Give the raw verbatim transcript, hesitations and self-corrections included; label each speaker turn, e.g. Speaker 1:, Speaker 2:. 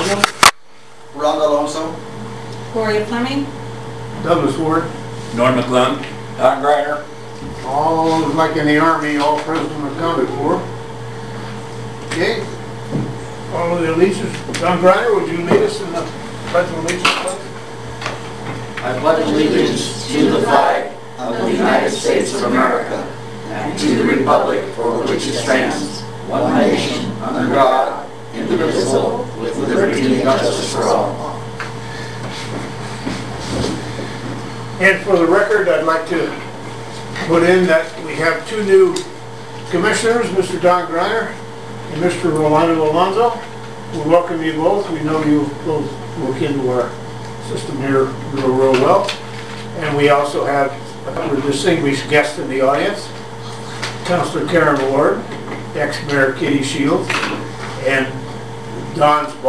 Speaker 1: Shields.
Speaker 2: Rhonda Alonso.
Speaker 3: Gloria Fleming.
Speaker 1: Douglas Ward.
Speaker 4: Norm McClung.
Speaker 5: Don Greiner.
Speaker 1: All like in the Army, all present and accounted for. Okay. All of the allegiance. Don Greiner, would you lead us in the pledge of allegiance, please?
Speaker 5: I pledge allegiance to the flag of the United States of America and to the republic for which it stands, one nation, under God, indivisible, with liberty and justice for all.
Speaker 1: And for the record, I'd like to put in that we have two new commissioners, Mister Don Greiner and Mister Rolando Alonso. We welcome you both. We know you both work into our system here real, real well. And we also have a distinguished guest in the audience, Councilor Karen Ward, ex-Mayor Kitty Shields, and Don's